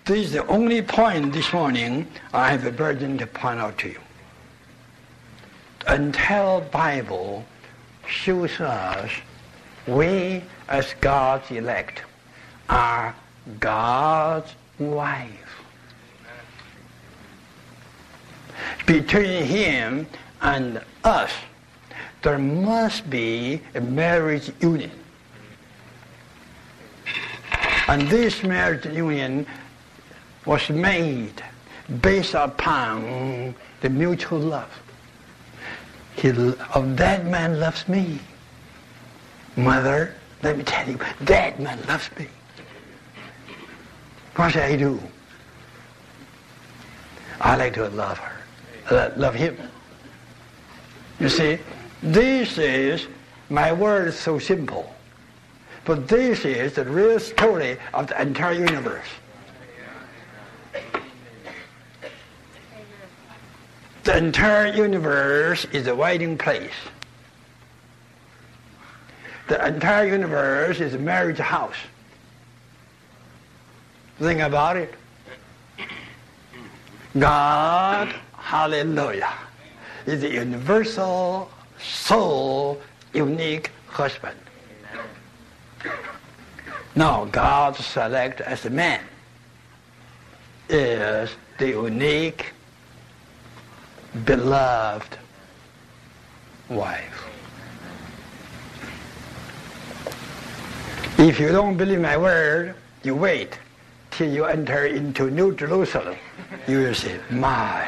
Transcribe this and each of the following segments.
This is the only point this morning I have a burden to point out to you. Until Bible shows us we as God's elect are God's wife. Between Him and us, there must be a marriage union. And this marriage union was made based upon the mutual love. That man loves me. Mother, let me tell you, that man loves me. What should I do? I like to love her, love him. You see, this is, my word is so simple, but this is the real story of the entire universe. The entire universe is a waiting place. The entire universe is a marriage house. Think about it. God, hallelujah, is a universal, sole, unique husband. Now, God select as a man is the unique, beloved wife. If you don't believe my word, you wait till you enter into New Jerusalem. You will say, my.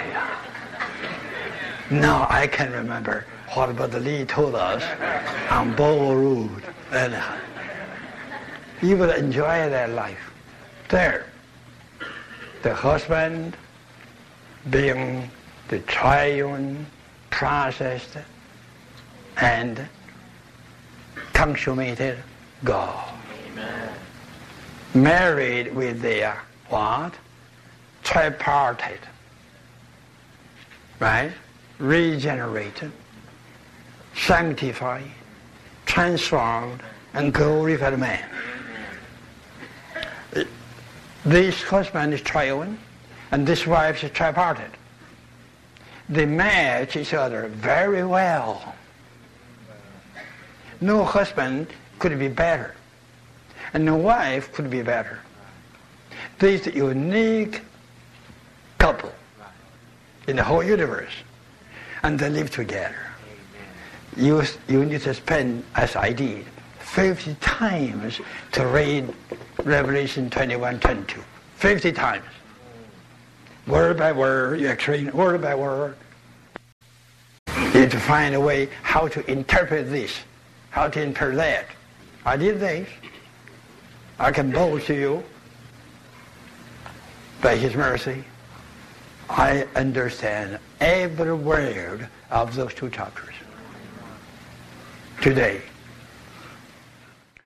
Now I can remember what Brother Lee told us on Bow Road. And you will enjoy that life. There, the husband being the triune, processed, and consummated God. Amen. Married with their what? Tripartite. Right? Regenerated, sanctified, transformed, and glorified man. This husband is triune, and this wife is tripartite. They match each other very well. No husband could be better, and no wife could be better. This unique couple in the whole universe, and they live together. You need to spend, as I did, 50 times to read Revelation 21:22. 50 times. Word by word, you explain word by word. You have to find a way how to interpret this, how to interpret that. I did this. I can boast to you, by His mercy, I understand every word of those two chapters today.